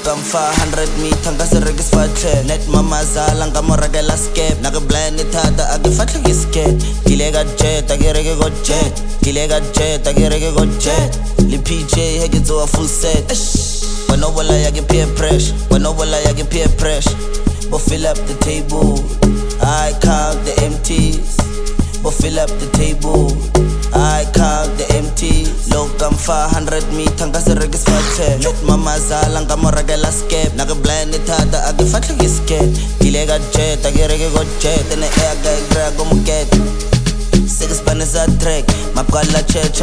I'm 500 meter ngase regis fatle net mama zala ngamorakela skep naka blind thata akifatle ngiskep gilega jet akireke go jet gilega jet akireke go jet li PJ heke zo full set wanobola yake peer pressure wanobola yake peer pressure but fill up the table I count the empties but fill up the table I count the empties look I'm 500 meter ngase regis fatle net mama zala ngamorakela skep naka blind thata akifatle ngiskep gilega jet akireke go jet and the air guy grab go get six banners a track mapkala church